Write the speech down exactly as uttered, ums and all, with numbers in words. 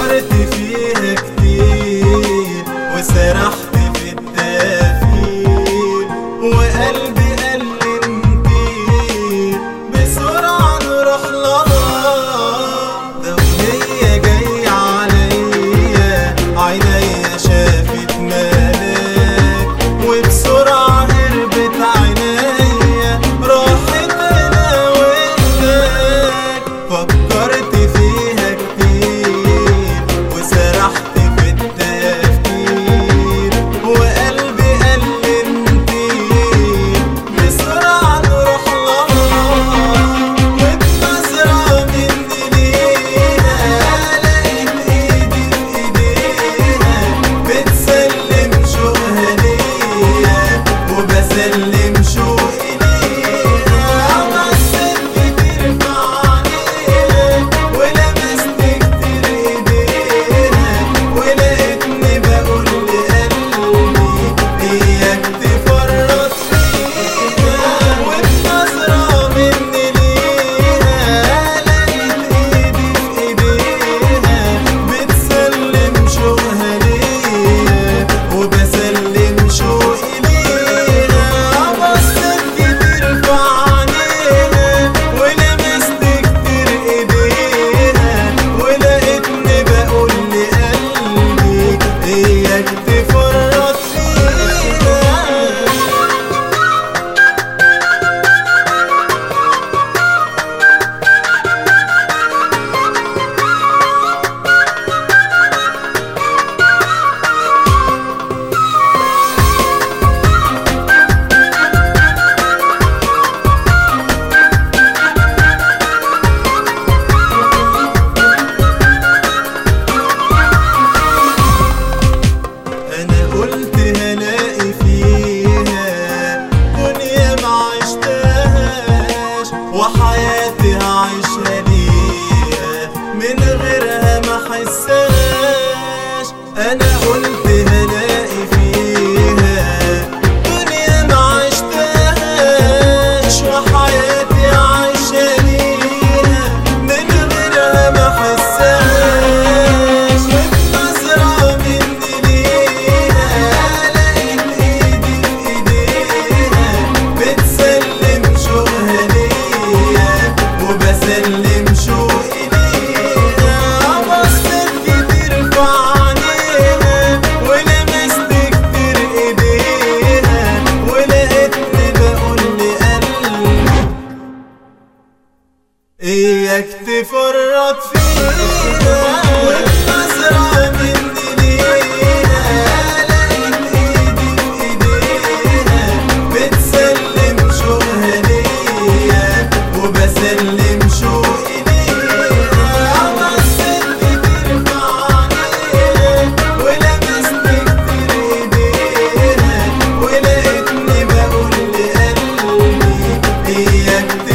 فكرت فيها كتير وسرحت في التفكير، وقلبي قال لي نطير بسرعة نروح لها. ده وهي جاية عليا عينيا شافت ملاك، وبسرعة هربت عينيا راحت هنا وهناك. فكرت فيها كتير وسرحت في التفكير، وقلبي قال لي نطير بسرعة نروح لها. وبنظرة مني ليها لقيت ايدي في ايديها بتسلم شوقها ليا وبسلم شوقي ليها. بصيت كتير في عينيها ولمست كتير ايديها، ولقيتني بقول لقلبي اياك تفرط فيها. وبنظرة مني ليها لقيت ايدي في ايديها بتسلم شوقها ليا وبسلم شوقي ليها. بصيت كتير في عينيها ولمست كتير ايديها، ولقيتني بقول لقلبي اياك تفرط فيها. أنا قلت هلاقي فيها دنيا معشتهاش، وحياتي هعيشها ليها من غيرها ما حساش. أنا قلت هلاقي فيها دنيا معشتهاش، وحياتي هعيشها ليها من غيرها ما حساش. وبنظرة مني ليها لقيت ايدي في ايديها بتسلم شوقها ليا وبسلم شوقي ليها. بصيت كتير في عينيها ولمست كتير ايديها، ولقيتني بقول لقلبي اياك تفرط فيها. والنظرة مني ليها لقيت ايدي في ايديها بتسلم شوقها ليا وبسلم شوقي ليها. بصيت كتير في عينيها ولمست كتير ايديها، ولقيتني بقول لقلبي اياك